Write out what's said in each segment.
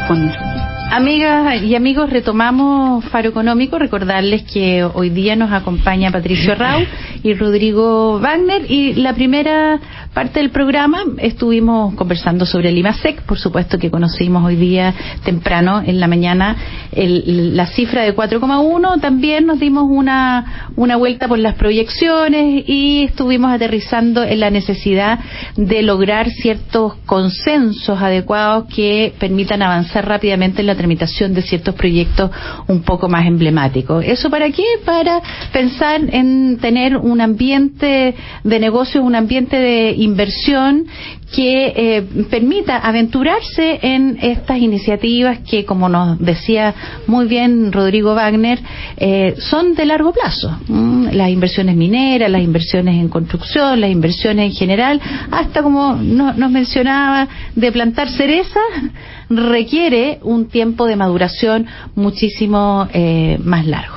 exponer. Amigas y amigos, retomamos Faro Económico. Recordarles que hoy día nos acompaña Patricio Rau y Rodrigo Wagner, y la primera parte del programa estuvimos conversando sobre el IMASEC. Por supuesto que conocimos hoy día temprano en la mañana la cifra de 4,1. También nos dimos una vuelta por las proyecciones y estuvimos aterrizando en la necesidad de lograr ciertos consensos adecuados que permitan avanzar rápidamente en la tramitación de ciertos proyectos un poco más emblemáticos. ¿Eso para qué? Para pensar en tener un ambiente de negocios, un ambiente de inversión que permita aventurarse en estas iniciativas que, como nos decía muy bien Rodrigo Wagner, son de largo plazo. Las inversiones mineras, las inversiones en construcción, las inversiones en general, hasta como nos mencionaba, de plantar cerezas, requiere un tiempo de maduración muchísimo más largo.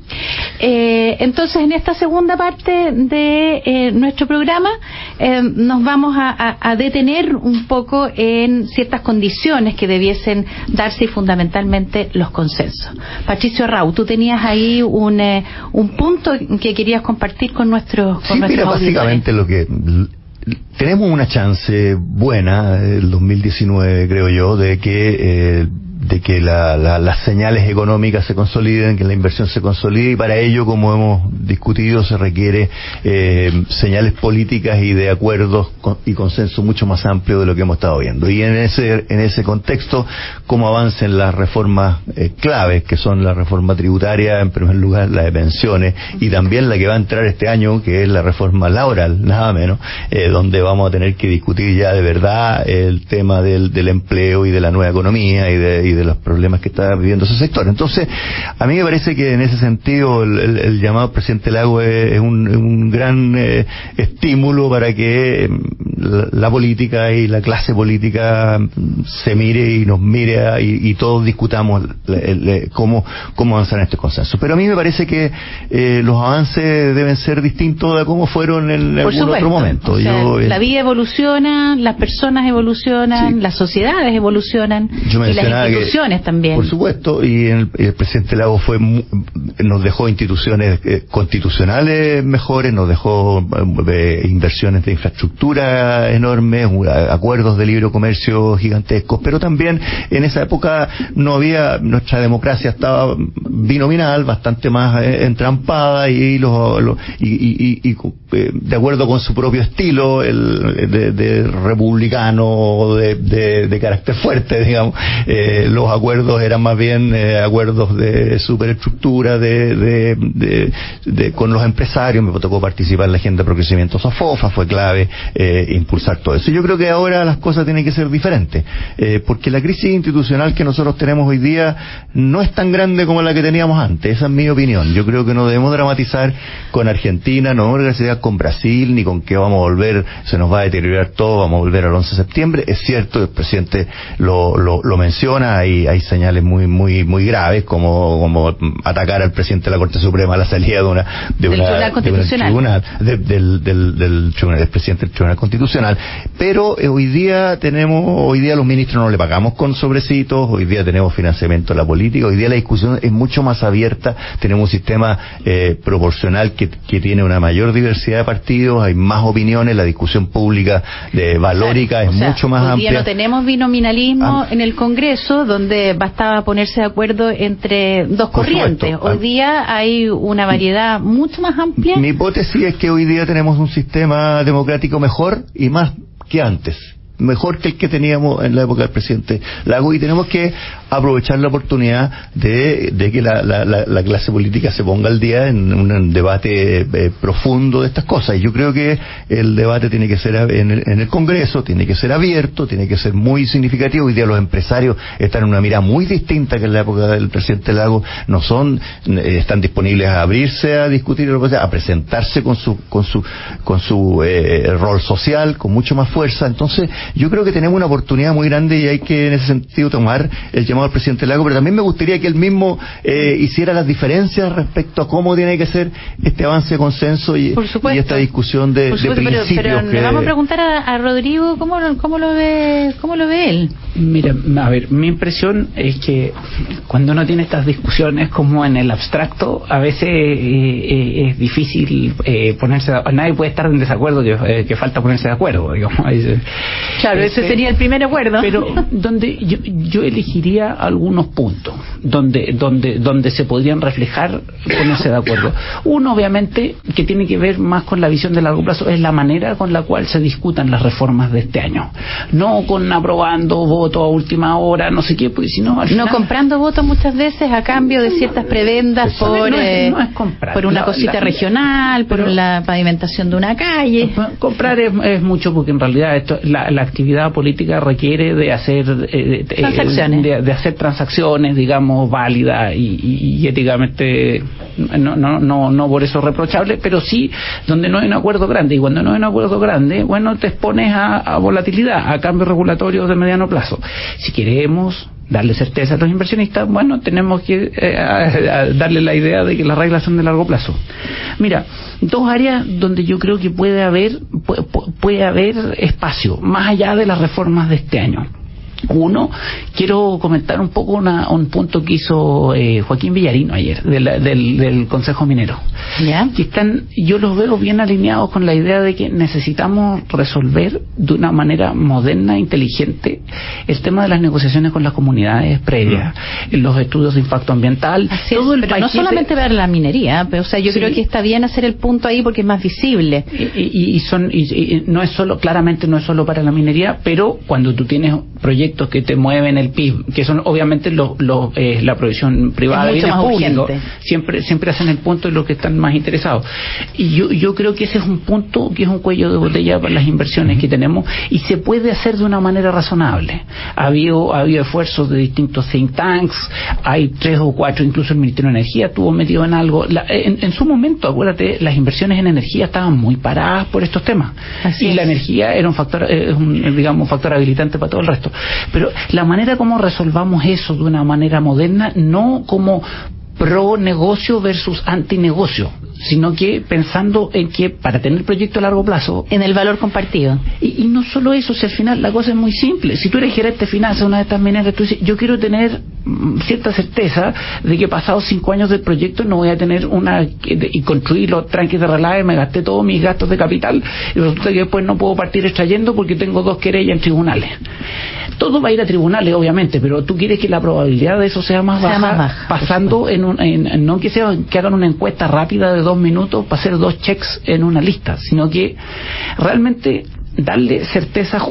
Entonces, en esta segunda parte de nuestro programa nos vamos a detener un poco en ciertas condiciones que debiesen darse, y fundamentalmente los consensos. Patricio Rau, tú tenías ahí un punto que querías compartir con nuestros mira, básicamente lo que tenemos una chance buena el 2019, creo yo, de que las señales económicas se consoliden, que la inversión se consolide, y para ello, como hemos discutido, se requiere señales políticas y de acuerdos y consenso mucho más amplio de lo que hemos estado viendo. Y en ese contexto, cómo avancen las reformas claves, que son la reforma tributaria, en primer lugar la de pensiones, y también la que va a entrar este año, que es la reforma laboral, nada menos, donde vamos a tener que discutir ya de verdad el tema del empleo y de la nueva economía y de los problemas que está viviendo ese sector. Entonces, a mí me parece que en ese sentido el llamado presidente Lagos es un gran estímulo para que la política y la clase política se mire y nos mire y todos discutamos cómo avanzar en este consenso. Pero a mí me parece que los avances deben ser distintos a cómo fueron en algún otro momento. O sea, la vida evoluciona, las personas evolucionan, sí, las sociedades evolucionan, y las instituciones también. Por supuesto, y el presidente Lagos nos dejó instituciones constitucionales mejores, nos dejó inversiones de infraestructura enormes, acuerdos de libre comercio gigantescos, pero también en esa época nuestra democracia estaba binominal, bastante más entrampada, y de acuerdo con su propio estilo, de republicano, de carácter fuerte, digamos. Los acuerdos eran más bien acuerdos de superestructura, con los empresarios. Me tocó participar en la agenda de procrecimiento SOFOFA, fue clave impulsar todo eso. Yo creo que ahora las cosas tienen que ser diferentes, porque la crisis institucional que nosotros tenemos hoy día no es tan grande como la que teníamos antes. Esa es mi opinión. Yo creo que no debemos dramatizar con Argentina, no debemos dramatizar con Brasil, ni con que vamos a volver, se nos va a deteriorar todo, vamos a volver al 11 de septiembre. Es cierto, el presidente lo menciona, hay señales muy graves, como atacar al presidente de la Corte Suprema a la salida del presidente del Tribunal Constitucional. Pero hoy día los ministros no le pagamos con sobrecitos, hoy día tenemos financiamiento de la política, hoy día la discusión es mucho más abierta, tenemos un sistema proporcional que tiene una mayor diversidad de partidos, hay más opiniones, la discusión pública valórica es mucho más amplia. Hoy día no tenemos binominalismo en el Congreso, donde bastaba ponerse de acuerdo entre dos corrientes. Hoy día hay una variedad mucho más amplia. Mi hipótesis es que hoy día tenemos un sistema democrático mejor y más que antes, mejor que el que teníamos en la época del presidente Lagos, y tenemos que aprovechar la oportunidad de que la clase política se ponga al día en un debate profundo de estas cosas. Y yo creo que el debate tiene que ser en el Congreso, tiene que ser abierto, tiene que ser muy significativo. Hoy día los empresarios están en una mirada muy distinta que en la época del presidente Lagos. Están disponibles a abrirse a discutir, a presentarse con su rol social con mucho más fuerza. Entonces Yo creo que tenemos una oportunidad muy grande y hay que en ese sentido tomar el llamado al presidente Lago, pero también me gustaría que él mismo hiciera las diferencias respecto a cómo tiene que ser este avance de consenso y esta discusión de principios. Pero le vamos a preguntar a Rodrigo cómo lo ve él. Mira, a ver, mi impresión es que cuando uno tiene estas discusiones como en el abstracto, a veces es difícil ponerse nadie puede estar en desacuerdo que falta ponerse de acuerdo, digamos. Claro, ese sería el primer acuerdo. Pero donde yo elegiría algunos puntos donde se podrían reflejar ponerse de acuerdo. Uno, obviamente, que tiene que ver más con la visión de largo plazo, es la manera con la cual se discutan las reformas de este año. No con aprobando votos a última hora, no sé qué, porque si no... No comprando votos muchas veces a cambio de ciertas prebendas por una cosita regional, por la pavimentación de una calle. Comprar es mucho, porque en realidad la actividad política requiere de hacer transacciones, de hacer transacciones, digamos, válidas y éticamente no por eso reprochable, pero sí donde no hay un acuerdo grande, y cuando no hay un acuerdo grande, bueno, te expones a volatilidad, a cambios regulatorios de mediano plazo. Si queremos darle certeza a los inversionistas, bueno, tenemos que darle la idea de que las reglas son de largo plazo. Mira, dos áreas donde yo creo que puede haber espacio, más allá de las reformas de este año. Uno, quiero comentar un poco un punto que hizo Joaquín Villarino ayer del Consejo Minero. ¿Ya? Que yo los veo bien alineados con la idea de que necesitamos resolver de una manera moderna e inteligente el tema de las negociaciones con las comunidades previas, los estudios de impacto ambiental, todo el pero no solamente ver la minería, pero, o sea, yo creo que está bien hacer el punto ahí porque es más visible. Y no es solo, claramente no es solo para la minería, pero cuando tú tienes proyectos que te mueven el PIB, que son obviamente la provisión privada de bienes públicos, siempre hacen el punto de los que están más interesados. Y yo creo que ese es un punto que es un cuello de botella para las inversiones que tenemos, y se puede hacer de una manera razonable. Ha habido esfuerzos de distintos think tanks, hay 3 o 4, incluso el Ministerio de Energía estuvo metido en algo. En su momento, acuérdate, las inversiones en energía estaban muy paradas por estos temas. La energía era un factor habilitante para todo el resto. Pero la manera como resolvamos eso de una manera moderna, no como pro negocio versus anti negocio, sino que pensando en que para tener proyectos a largo plazo, en el valor compartido. Y no solo eso, si al final la cosa es muy simple. Si tú eres gerente de finanzas de una de estas mineras, tú dices, yo quiero tener cierta certeza de que pasados 5 años del proyecto no voy a tener y construir los tranques de relave, me gasté todos mis gastos de capital y resulta que después no puedo partir extrayendo porque tengo 2 querellas en tribunales. Todo va a ir a tribunales, obviamente, pero tú quieres que la probabilidad de eso sea más baja, pasando no que hagan una encuesta rápida de 2 minutos para hacer 2 checks en una lista, sino que realmente darle certeza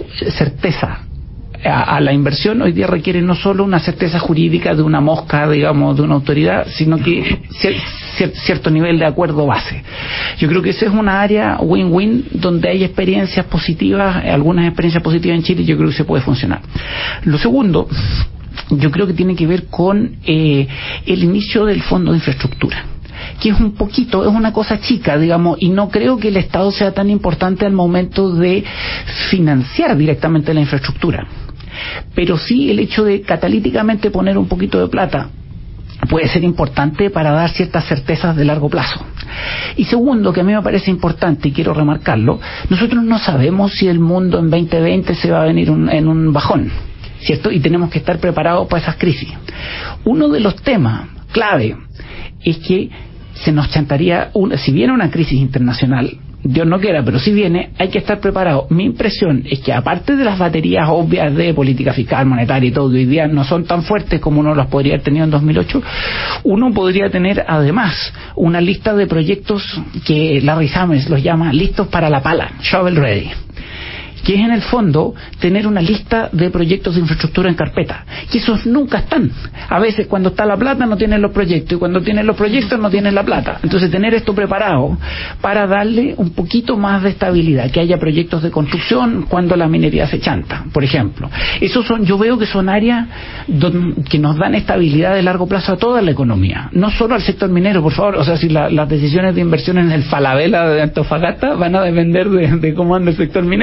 a la inversión. Hoy día requiere no solo una certeza jurídica de una mosca, digamos, de una autoridad, sino que cierto nivel de acuerdo base. Yo creo que esa es una área win-win donde hay experiencias positivas, algunas experiencias positivas en Chile, y yo creo que se puede funcionar. Lo segundo, yo creo que tiene que ver con el inicio del Fondo de Infraestructura, que es una cosa chica, digamos, y no creo que el Estado sea tan importante al momento de financiar directamente la infraestructura. Pero sí el hecho de catalíticamente poner un poquito de plata puede ser importante para dar ciertas certezas de largo plazo. Y segundo, que a mí me parece importante y quiero remarcarlo, nosotros no sabemos si el mundo en 2020 se va a venir en un bajón, ¿cierto? Y tenemos que estar preparados para esas crisis. Uno de los temas clave es que se nos chantaría, si viene una crisis internacional, Dios no quiera, pero si viene, hay que estar preparado. Mi impresión es que aparte de las baterías obvias de política fiscal, monetaria y todo, que hoy día no son tan fuertes como uno las podría haber tenido en 2008, uno podría tener además una lista de proyectos que Larry Summers los llama listos para la pala, shovel ready, que es en el fondo tener una lista de proyectos de infraestructura en carpeta, que esos nunca están. A veces cuando está la plata no tienen los proyectos, y cuando tienen los proyectos no tienen la plata. Entonces tener esto preparado para darle un poquito más de estabilidad, que haya proyectos de construcción cuando la minería se chanta, por ejemplo. Yo veo que son áreas que nos dan estabilidad de largo plazo a toda la economía, no solo al sector minero, por favor. O sea, si las decisiones de inversión en el Falabella de Antofagasta van a depender de cómo anda el sector minero.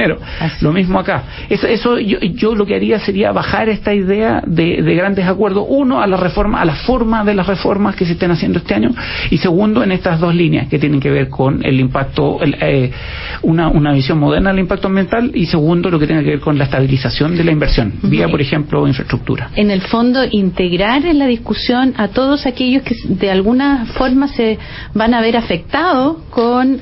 Lo mismo acá. Eso yo lo que haría sería bajar esta idea de grandes acuerdos. Uno, a la reforma, a la forma de las reformas que se estén haciendo este año, y segundo, en estas dos líneas que tienen que ver con el impacto, una visión moderna del impacto ambiental, y segundo, lo que tiene que ver con la estabilización de la inversión, vía, por ejemplo, infraestructura. En el fondo, integrar en la discusión a todos aquellos que de alguna forma se van a ver afectados con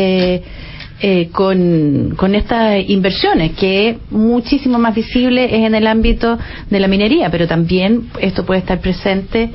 estas inversiones, que muchísimo más visible es en el ámbito de la minería, pero también esto puede estar presente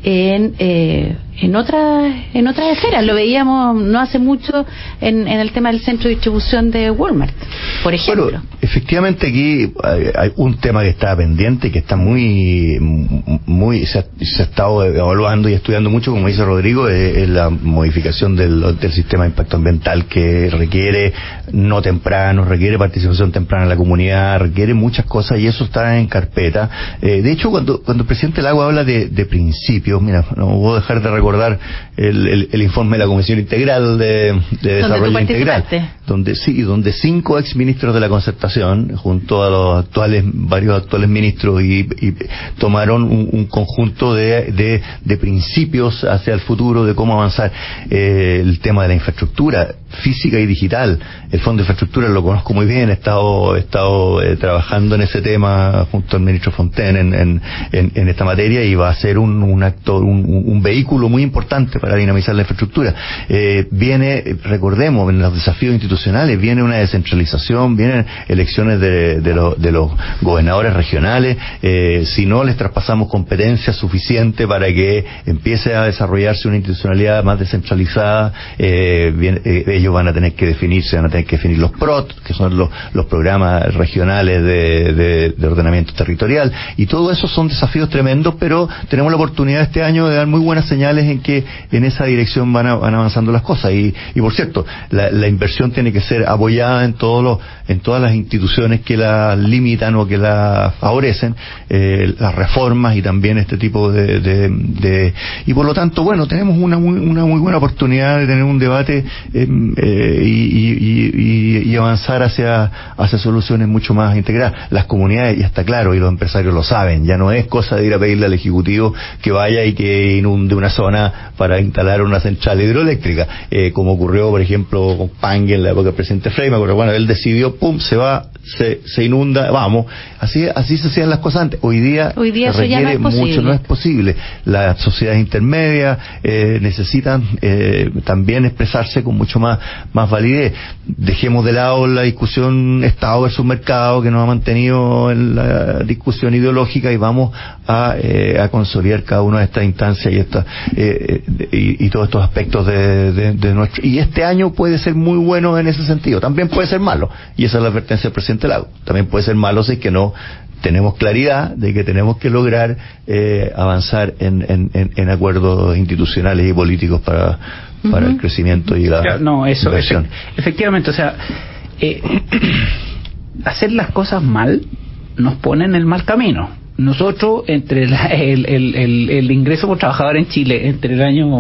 en otras esferas. Lo veíamos no hace mucho en el tema del centro de distribución de Walmart, por ejemplo. Bueno, efectivamente aquí hay un tema que está pendiente, que está muy se ha estado evaluando y estudiando mucho, como dice Rodrigo, es la modificación del sistema de impacto ambiental, que requiere no temprano, requiere participación temprana en la comunidad, requiere muchas cosas, y eso está en carpeta. De hecho, cuando el presidente Lago habla de principios, mira, no puedo dejar de recordar el informe de la Comisión Integral de Desarrollo Integral, donde 5 exministros de la Concertación, junto a varios actuales ministros, y tomaron un conjunto de principios hacia el futuro, de cómo avanzar. El tema de la infraestructura física y digital, el Fondo de Infraestructura lo conozco muy bien, he estado trabajando en ese tema junto al ministro Fontaine en esta materia, y va a ser un vehículo muy importante para dinamizar la infraestructura. Recordemos, en los desafíos institucionales viene una descentralización, vienen elecciones de los gobernadores regionales. Si no les traspasamos competencias suficientes para que empiece a desarrollarse una institucionalidad más descentralizada, ellos van a tener que definir los PROT, que son los programas regionales de ordenamiento territorial, y todo eso son desafíos tremendos, pero tenemos la oportunidad este año de dar muy buenas señales en que en esa dirección van avanzando las cosas. Y por cierto, la inversión tiene que ser apoyada en todas las instituciones que la limitan o que la favorecen, las reformas y también este tipo y por lo tanto, bueno, tenemos una muy buena oportunidad de tener un debate y avanzar hacia soluciones mucho más integradas. Las comunidades, ya está claro, y los empresarios lo saben, ya no es cosa de ir a pedirle al Ejecutivo que vaya y que inunde una zona para instalar una central hidroeléctrica, como ocurrió, por ejemplo, con Pangue en la época del presidente Frey. Pero bueno, él decidió, se inunda, vamos, así se hacían las cosas antes. Hoy día eso ya no es posible. No es posible. Las sociedades intermedias necesitan también expresarse con mucho más validez. Dejemos de lado la discusión Estado versus mercado que nos ha mantenido en la discusión ideológica, y vamos a consolidar cada una de estas instancias y todos estos aspectos de nuestro. Y este año puede ser muy bueno en ese sentido, también puede ser malo, y esa es la advertencia del presidente Lago. También puede ser malo si es que no tenemos claridad de que tenemos que lograr avanzar en acuerdos institucionales y políticos para el crecimiento y la inversión. Efectivamente, o sea, hacer las cosas mal nos pone en el mal camino. Nosotros, entre el ingreso por trabajador en Chile entre el año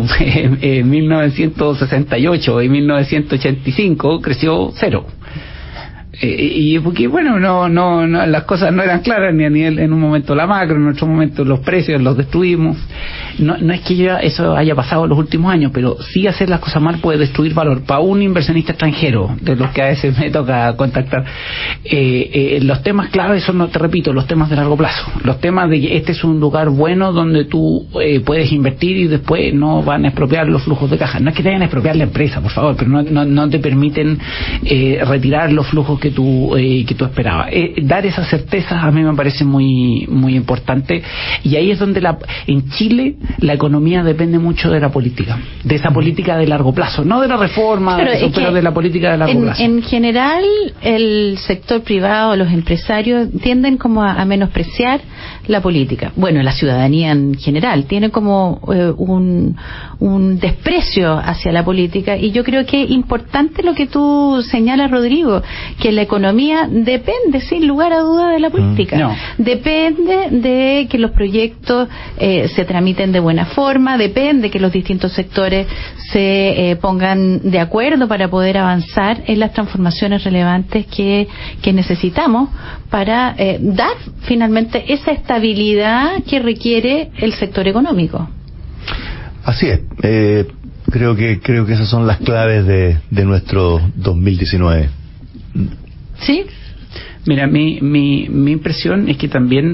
1968 y 1985 creció 0. Y porque, bueno, no las cosas no eran claras, ni a nivel, en un momento la macro, en otro momento los precios los destruimos. No es que eso haya pasado en los últimos años, pero sí hacer las cosas mal puede destruir valor. Para un inversionista extranjero, de los que a veces me toca contactar, los temas claves son, no te repito, los temas de largo plazo, los temas de que este es un lugar bueno donde tú puedes invertir y después no van a expropiar los flujos de caja. No es que te vayan a expropiar la empresa, por favor, pero no te permiten retirar los flujos que tú esperabas. Dar esas certezas a mí me parece muy muy importante, y ahí es donde en Chile la economía depende mucho de la política, de esa política de largo plazo, no de la reforma, pero de la política de largo plazo. En general, el sector privado, los empresarios tienden como a menospreciar la política. Bueno, la ciudadanía en general tiene como un desprecio hacia la política, y yo creo que es importante lo que tú señalas, Rodrigo, que que la economía depende, sin lugar a duda, de la política. No. Depende de que los proyectos se tramiten de buena forma, depende que los distintos sectores se pongan de acuerdo para poder avanzar en las transformaciones relevantes que necesitamos para dar finalmente esa estabilidad que requiere el sector económico. Así es. Creo que esas son las claves de nuestro 2019. ¿Sí? Mira, mi impresión es que también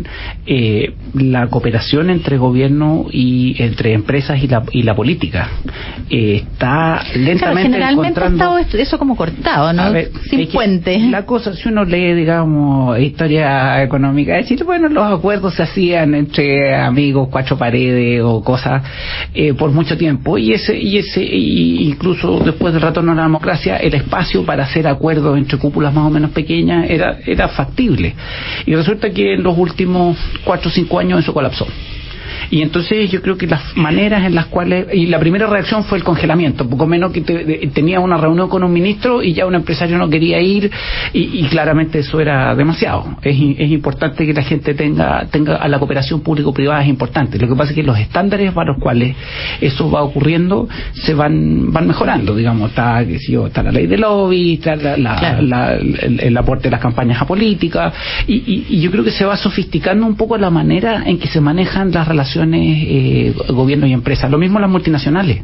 la cooperación entre gobierno y entre empresas y la política está lentamente, claro, generalmente ha estado eso como cortado, ¿no? Ver, sin puente. La cosa, si uno lee, digamos, historia económica de Chile, bueno, los acuerdos se hacían entre amigos, cuatro paredes o cosas por mucho tiempo, y incluso después del retorno a la democracia, el espacio para hacer acuerdos entre cúpulas más o menos pequeñas era factible, y resulta que en los últimos 4 o 5 años eso colapsó. Y entonces yo creo que las maneras en las cuales, y la primera reacción fue el congelamiento, poco menos que tenía una reunión con un ministro y ya un empresario no quería ir, y claramente eso era demasiado. Es importante que la gente tenga a la cooperación público-privada, es importante. Lo que pasa es que los estándares para los cuales eso va ocurriendo se van mejorando, digamos. Está la ley de lobby, está el aporte de las campañas apolíticas, y yo creo que se va sofisticando un poco la manera en que se manejan las relaciones gobierno y empresa. Lo mismo las multinacionales,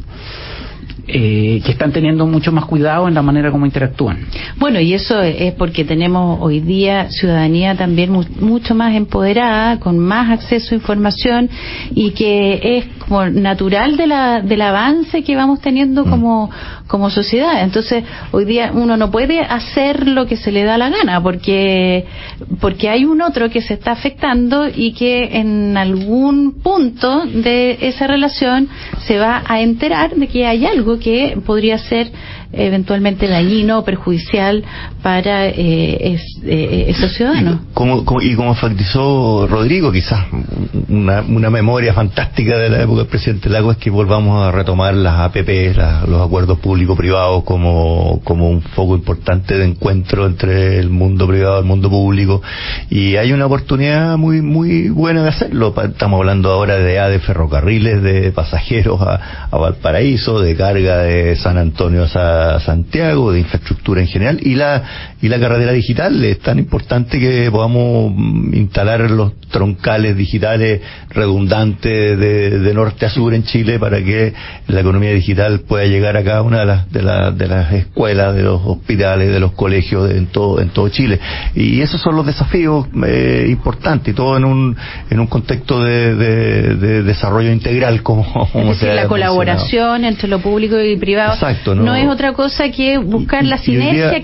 que están teniendo mucho más cuidado en la manera como interactúan. Bueno, y eso es porque tenemos hoy día ciudadanía también mucho más empoderada, con más acceso a información, y que es como natural del avance que vamos teniendo como sociedad. Entonces, hoy día uno no puede hacer lo que se le da la gana, porque hay un otro que se está afectando y que en algún punto de esa relación se va a enterar de que hay algo que podría ser eventualmente dañino o perjudicial para esos ciudadanos. Y como enfatizó Rodrigo, quizás una memoria fantástica de la época del presidente Lagos es que volvamos a retomar las APP, los acuerdos público-privados, como un foco importante de encuentro entre el mundo privado y el mundo público, y hay una oportunidad muy muy buena de hacerlo. Estamos hablando ahora de ferrocarriles de pasajeros a Valparaíso, de carga de San Antonio a Santiago, de infraestructura en general, y la carretera digital. Es tan importante que podamos instalar los troncales digitales redundantes de norte a sur en Chile para que la economía digital pueda llegar a cada una de las escuelas, de los hospitales, de los colegios en todo Chile. Y esos son los desafíos importantes, y todo en un contexto de desarrollo integral, como es decir, se la colaboración mencionado entre lo público y privado. Exacto, no es otra cosa que buscar la sinergia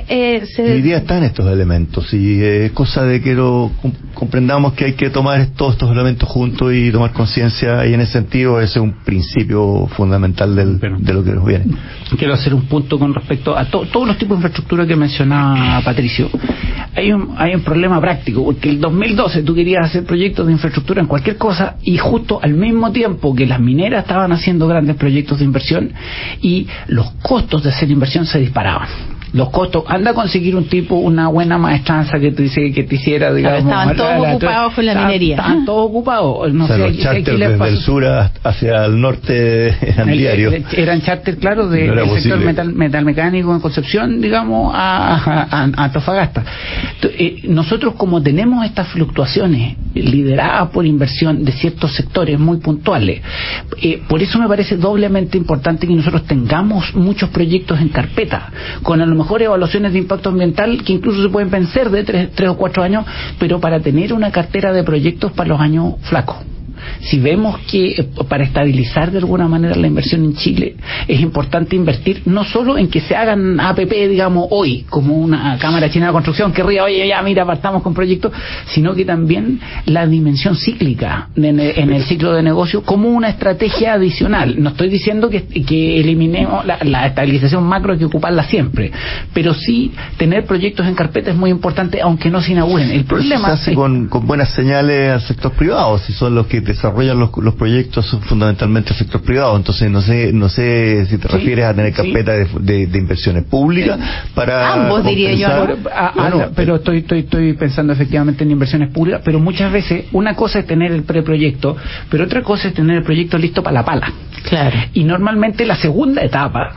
Hoy día están estos elementos, y es cosa de que comprendamos que hay que tomar todos estos elementos juntos y tomar conciencia, y en ese sentido ese es un principio fundamental de lo que nos viene. Quiero hacer un punto con respecto a todos los tipos de infraestructura que mencionaba Patricio. Hay un problema práctico, porque el 2012 tú querías hacer proyectos de infraestructura en cualquier cosa, y justo al mismo tiempo que las mineras estaban haciendo grandes proyectos de inversión, y los costos de hacer inversión se disparaban. Los costos, anda a conseguir un tipo, una buena maestranza que te hiciera, digamos. Estaban todos ocupados con la minería. Estaban todos ocupados. No sé, los charters desde el sur hacia el norte eran diarios. Eran charters, claro, del sector metalmecánico en Concepción, digamos, a Antofagasta. Nosotros, como tenemos estas fluctuaciones lideradas por inversión de ciertos sectores muy puntuales, por eso me parece doblemente importante que nosotros tengamos muchos proyectos en carpeta, con a lo mejor evaluaciones de impacto ambiental que incluso se pueden vencer de 3 o 4 años, pero para tener una cartera de proyectos para los años flacos. Si vemos que para estabilizar de alguna manera la inversión en Chile es importante invertir no solo en que se hagan APP, digamos, hoy, como una Cámara China de Construcción querría, oye, ya mira, partamos con proyectos, sino que también la dimensión cíclica en el ciclo de negocio como una estrategia adicional. No estoy diciendo que eliminemos la estabilización macro, hay que ocuparla siempre, pero sí tener proyectos en carpeta es muy importante, aunque no se inauguren. El problema se hace con buenas señales al sector privado, si son los que desarrollan los proyectos son fundamentalmente sector privado, entonces no sé si te refieres a tener carpeta de inversiones públicas para ambos, diría yo. Pero estoy pensando efectivamente en inversiones públicas, pero muchas veces una cosa es tener el preproyecto, pero otra cosa es tener el proyecto listo para la pala. Claro. Y normalmente la segunda etapa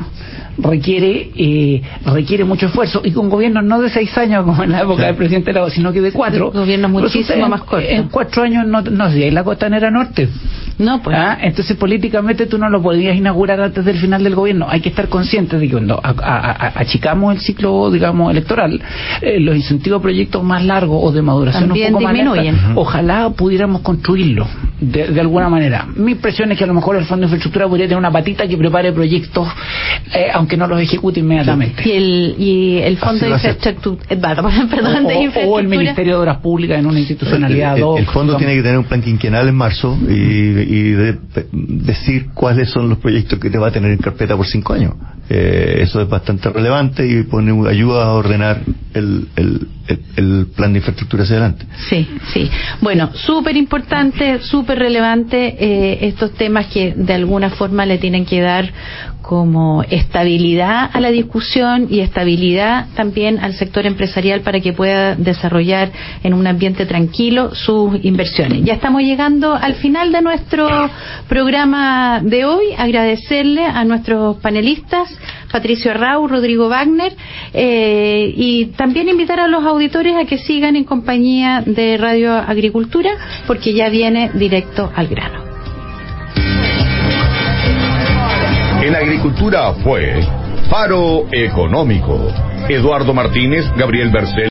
requiere mucho esfuerzo, y con gobiernos no de 6 años como en la época del presidente Lago, sino que de 4. Gobiernos muchísimo más cortos. En 4 años no sé, en la costanera norte. No, pues. Entonces políticamente tú no lo podías inaugurar antes del final del gobierno. Hay que estar conscientes de que cuando achicamos el ciclo, digamos, electoral, los incentivos a proyectos más largos o de maduración también un poco disminuyen. más lenta, ojalá pudiéramos construirlo de alguna manera. Mi impresión es que a lo mejor el Fondo de Infraestructura podría tener una patita que prepare proyectos, aunque no los ejecute inmediatamente. Y el Fondo de Infraestructura, o el Ministerio de Obras Públicas en una institucionalidad. El fondo tiene que tener un plan quinquenal en marzo y decir cuáles son los proyectos que te va a tener en carpeta por 5 años. Eso es bastante relevante y ayuda a ordenar el plan de infraestructura hacia adelante. Sí. Bueno, súper importante, súper relevante estos temas que de alguna forma le tienen que dar como estabilidad a la discusión y estabilidad también al sector empresarial para que pueda desarrollar en un ambiente tranquilo sus inversiones. Ya estamos llegando al final de nuestro programa de hoy. Agradecerle a nuestros panelistas, Patricio Arrau, Rodrigo Wagner, y también invitar a los auditores a que sigan en compañía de Radio Agricultura, porque ya viene directo al grano. En Agricultura fue Faro Económico. Eduardo Martínez, Gabriel Bercel.